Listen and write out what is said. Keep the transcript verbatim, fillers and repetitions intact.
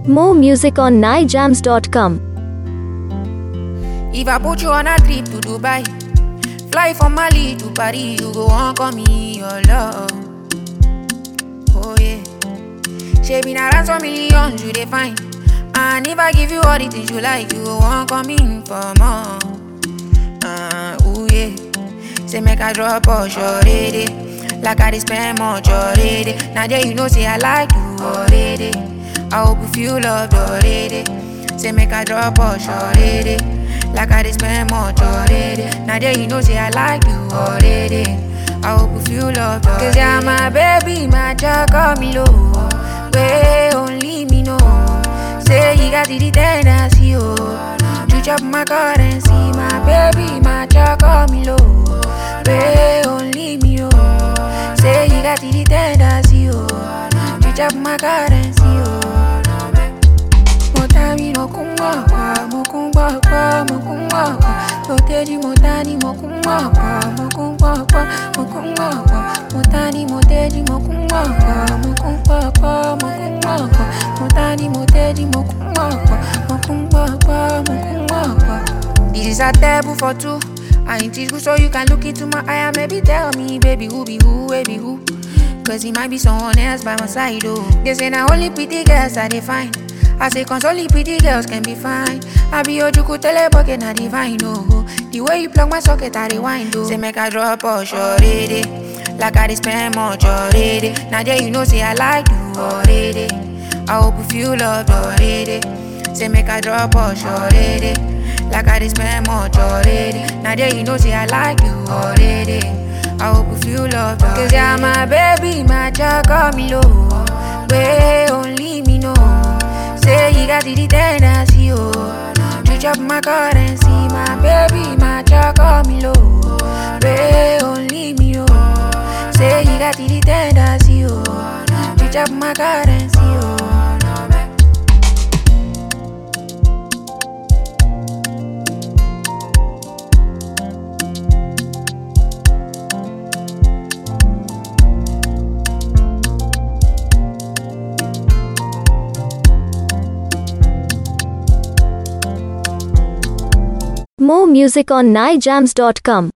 More music on nijams dot com. If I put you on a trip to Dubai, fly from Mali to Paris, you go on call me your love. Oh yeah, she been around some millions you define, and if I give you all the things you like, you go on call me for more. Uh, oh yeah, say make I drop all shorty, like I dey spend much already. Now that you know say I like you already, I hope you feel loved already. Say make I drop all shorty, like I dey spend much already. Now that you know say I like you already, I hope you feel loved already. Cause you're my baby, my child, call me low. Where only me know. Say you got the tendency, oh, to chop my currency. My baby, my child, call me low. Where only me know. Say you got the tendency, oh, to chop my currency, oh. Motani mokungwa kwa, mokungwa kwa, mokungwa kwa. Moteji motani mokungwa kwa, mokungwa kwa, mokungwa kwa. Motani moteji mokungwa kwa, mokungwa kwa, mokungwa kwa. Motani moteji mokungwa kwa, mokungwa kwa, mokungwa kwa. This is a table for two. I ain't teach you so you can look into my eye and maybe tell me, baby, who be who, baby, who? Cause it might be someone else by my side, oh. They say now only pretty girls that they find. I say cause only pretty girls can be fine. I be your juku telebucket na divine, oh. The way you plug my socket, I rewind, oh. Say make I drop all shorty, like I dey spend much already. Now that you know say I like you already, I hope you feel loved already. Say make I drop all shorty, like I dey spend much already. Now that you know say I like you already, I hope you feel loved already. Cause you're my baby, my child, call me low. Where only me know. Say you got the tendency, oh, to chop my currency. My baby, my child, call me low. Where only me know. Say you got the tendency, oh, to chop my currency, oh. More music on nijams dot com.